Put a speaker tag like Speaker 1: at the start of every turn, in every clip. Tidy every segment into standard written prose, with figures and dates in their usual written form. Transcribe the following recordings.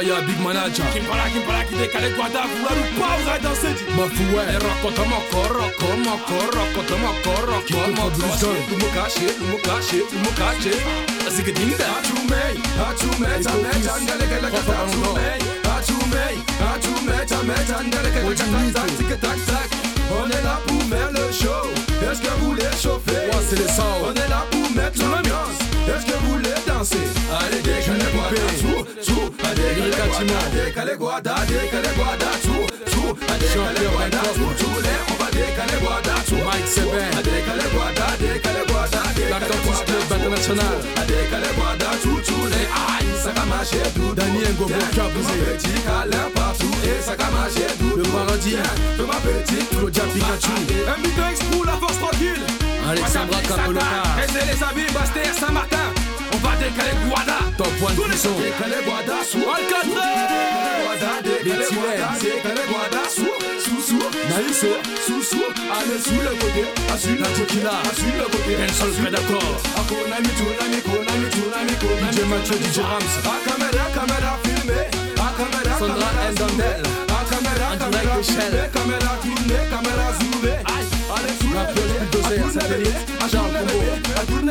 Speaker 1: Faya, Big Manager.
Speaker 2: Kimpala, qui décale Guada, vouloir ou pas, vous allez danser.
Speaker 1: Mafoué.
Speaker 2: Rocco, on est là pour mettre le show. Est-ce que vous voulez chauffer?
Speaker 1: C'est le sang.
Speaker 2: On est là pour mettre l'ambiance. Est-ce que vous voulez danser? Allez, décalez Guada, tout. Décalez Guada, tout. Décalez Guada, tout. On va décaler Guada, tout.
Speaker 1: Mike Seben.
Speaker 2: Décalez Guada.
Speaker 1: La Campus Club International.
Speaker 2: Décalez Guada, tout. Aïe, ça va marcher tout.
Speaker 1: Daniel Gobo Kabouze.
Speaker 2: Petit câlin partout et ça va marcher tout.
Speaker 1: Le paradis.
Speaker 2: De ma petite
Speaker 1: Claudia Pikachu.
Speaker 2: Un mix pour la force tranquille.
Speaker 1: Alexandra Capoloca.
Speaker 2: Restez les amis, Basté et Saint-Martin. On va décaler Guada.
Speaker 1: Top One Puissant.
Speaker 2: Décaler Guada sous
Speaker 1: Alcatraz.
Speaker 2: Décaler Guada sous.
Speaker 1: Naïs.
Speaker 2: Sous. Allez sous le côté. Assure
Speaker 1: La tequila.
Speaker 2: Assure le côté.
Speaker 1: Un seul fait d'accord.
Speaker 2: Konami.
Speaker 1: DJ Mathieu, DJ Rams.
Speaker 2: Caméra filmée.
Speaker 1: Sandra Ndandel. En direct d'échelle.
Speaker 2: Caméra tournée, caméra zoomée. Allez sous
Speaker 1: La pioche bulldozer, satellite. Charles Combo.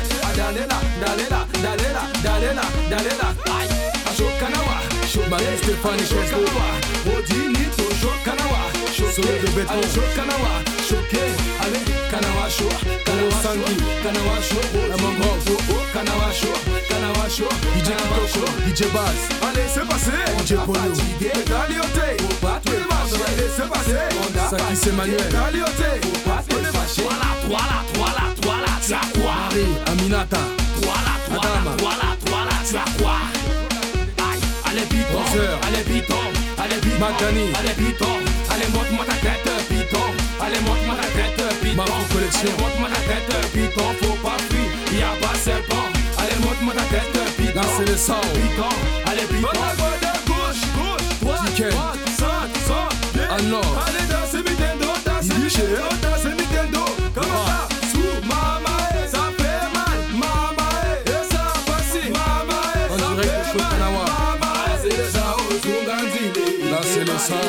Speaker 2: Dalela. Ashokanawa.
Speaker 1: Marie Stéphanie Chesco.
Speaker 2: Odinito, Shokanawa.
Speaker 1: Solo de béton.
Speaker 2: Shokanawa. Choqué. Allez, Kanawa show.
Speaker 1: Sandy.
Speaker 2: Kanawa show.
Speaker 1: La Mambo.
Speaker 2: Kanawa show.
Speaker 1: DJ Kitoko. DJ Bass.
Speaker 2: Allez, c'est passé.
Speaker 1: DJ Polo.
Speaker 2: Galioté. Faut pas te vacher. Allez, c'est passé.
Speaker 1: Sakis Emmanuel.
Speaker 2: Galioté. Faut pas te vacher. Toi là, tu as quoi?
Speaker 1: Marie Aminata.
Speaker 2: Toi là, tu as quoi? Aïe, allez Piton.
Speaker 1: Magani.
Speaker 2: Allez Piton. Allez monte-moi ta tête, Piton. Allez monte-moi ta tête, Piton.
Speaker 1: Marco Collection.
Speaker 2: Allez monte-moi ta tête, Piton. Faut pas fuir, y'a pas serpent. Allez monte-moi ta tête, Piton.
Speaker 1: Là c'est le sang.
Speaker 2: Piton. Allez Piton. Gauche, droite, centre,
Speaker 1: Ah non.
Speaker 2: allez danser Nintendo, danser Nintendo. Comme ça, sous mama, ça fait mal. Mama, et ça passe. Mama,
Speaker 1: En
Speaker 2: ça
Speaker 1: direct de
Speaker 2: fait mal.
Speaker 1: Chokanawa.
Speaker 2: Mama, c'est le sao, Sungandile.
Speaker 1: Là c'est le sang.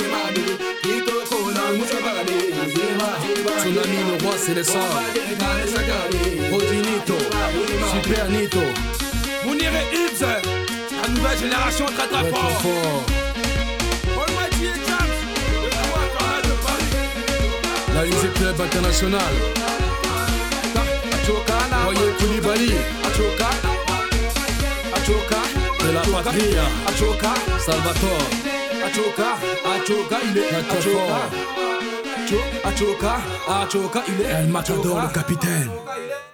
Speaker 1: Tsunami le roi c'est le sang. Odinito. Super Nito.
Speaker 2: Mounir et Ibs, la nouvelle génération très
Speaker 1: Très
Speaker 2: fort.
Speaker 1: fort.
Speaker 2: Almighty et James, le roi Canal de Paris.
Speaker 1: La Music Club International. Voyez Koulibaly. De la patrie. Salvatore.
Speaker 2: Il est
Speaker 1: Très fort.
Speaker 2: Achoka, il est
Speaker 1: El Matador le capitaine.